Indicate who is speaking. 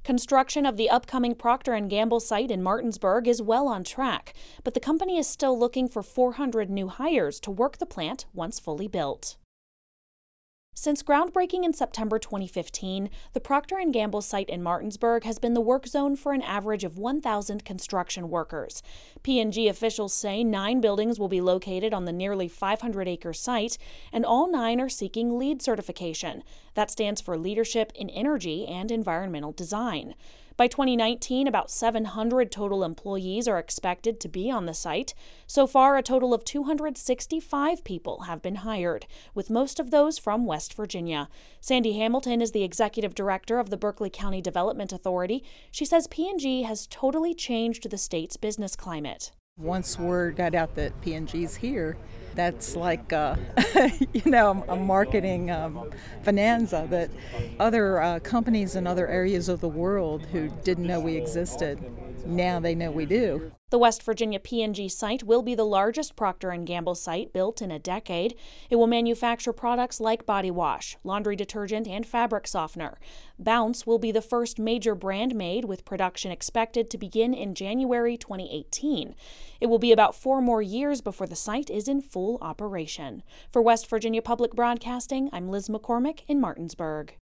Speaker 1: Construction of the upcoming Procter & Gamble site in Martinsburg is well on track, but the company is still looking for 400 new hires to work the plant once fully built. Since groundbreaking in September 2015, the Procter & Gamble site in Martinsburg has been the work zone for an average of 1,000 construction workers. P&G officials say 9 buildings will be located on the nearly 500-acre site, and all 9 are seeking LEED certification. That stands for Leadership in Energy and Environmental Design. By 2019, about 700 total employees are expected to be on the site. So far, a total of 265 people have been hired, with most of those from West Virginia. Sandy Hamilton is the executive director of the Berkeley County Development Authority. She says P&G has totally changed the state's business climate.
Speaker 2: Once word got out that P&G's here, that's like, a marketing bonanza that other companies in other areas of the world who didn't know we existed, now they know we do.
Speaker 1: The West Virginia P&G site will be the largest Procter & Gamble site built in a decade. It will manufacture products like body wash, laundry detergent, and fabric softener. Bounce will be the first major brand made, with production expected to begin in January 2018. It will be about 4 more years before the site is in full operation. For West Virginia Public Broadcasting, I'm Liz McCormick in Martinsburg.